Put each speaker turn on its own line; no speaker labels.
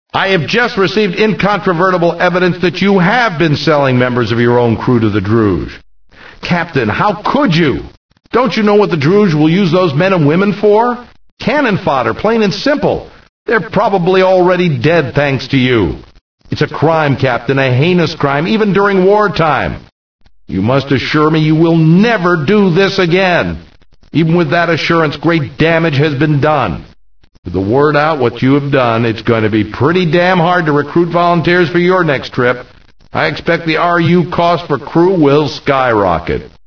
I have just received incontrovertible evidence that you have been selling members of your own crew to the Druge. Captain, how could you? Don't you know what the Druge will use those men and women for? Cannon fodder, plain and simple. They're probably already dead thanks to you. It's a crime, Captain, a heinous crime, even during wartime. You must assure me you will never do this again. Even with that assurance, great damage has been done. With the word out what you have done, it's going to be pretty damn hard to recruit volunteers for your next trip. I expect the RU cost per crew will skyrocket.